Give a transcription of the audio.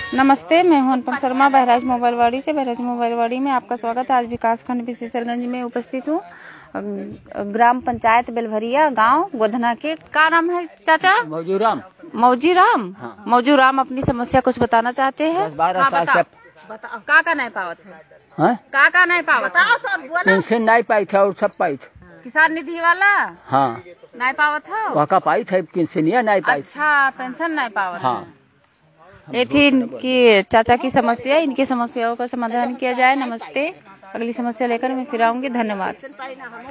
नमस्ते, मैं हूं अनुपम शर्मा बहराइच मोबाइलवाड़ी से। बहराइच मोबाइलवाड़ी में आपका स्वागत है। आज विकासखंड विशेषरगंज में उपस्थित हूं। ग्राम पंचायत बेलभरिया, गांव गोधना के। क्या नाम है चाचा? मौजूराम। मौजीराम। हाँ। मौजूराम अपनी समस्या कुछ बताना चाहते हैं। 12 साल से का नहीं पावत है? का नहीं पावत? पेंशन नहीं पाई था और सब पाई था। किसान निधि वाला? हाँ। नहीं पावत हो? वहाँ पाई था, पेंशनिया नहीं पाई। अच्छा, पेंशन नहीं पावत। हाँ। ये थी इनकी चाचा की समस्या। इनकी समस्याओं का समाधान किया जाए। नमस्ते, अगली समस्या लेकर मैं फिर आऊंगी। धन्यवाद।